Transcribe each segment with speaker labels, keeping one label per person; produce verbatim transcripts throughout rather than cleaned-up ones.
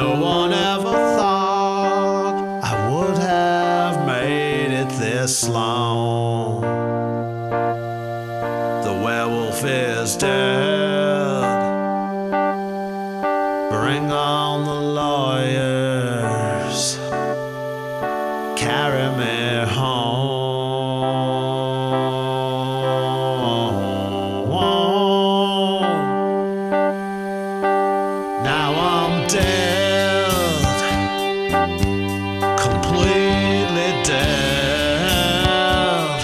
Speaker 1: No one ever thought I would have made it this long. The werewolf is dead. Bring on the lawyers. Carry me home. Now I'm dead, completely dead.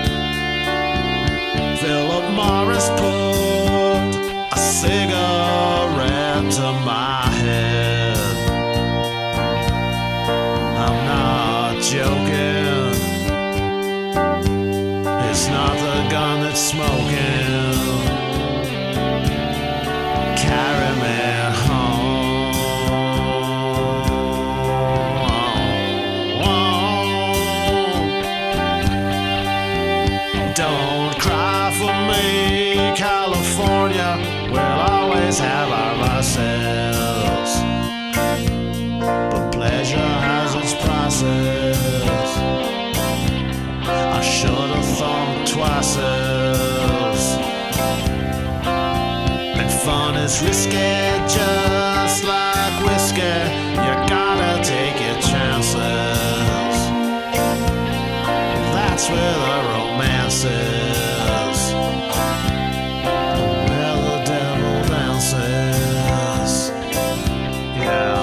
Speaker 1: Philip Morris put a cigarette to my head. I'm not joking. It's not the gun that's smoking. Carry me home. Don't cry for me, California. We'll always have our vices, but pleasure has its prices. I should have thought twice as. And fun is risky, just like whiskey. You gotta take your chances. That's where the romance is, where the devil dances. Yeah.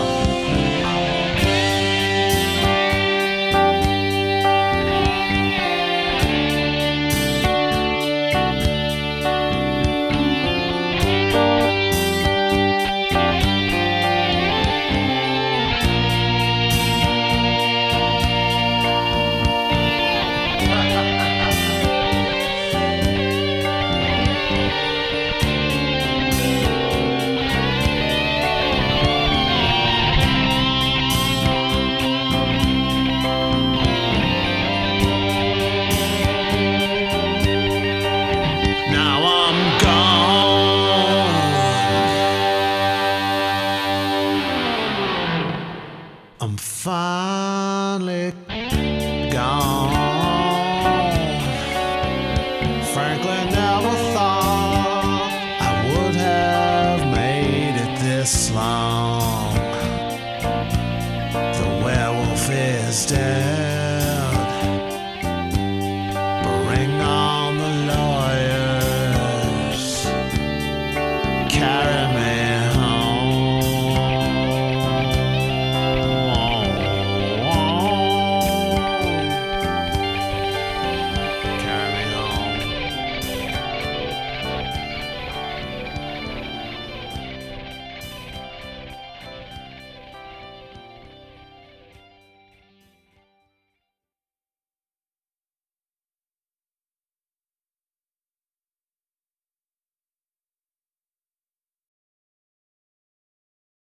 Speaker 1: I'm finally gone. Frankly, never thought I would have made it this long. The werewolf is dead.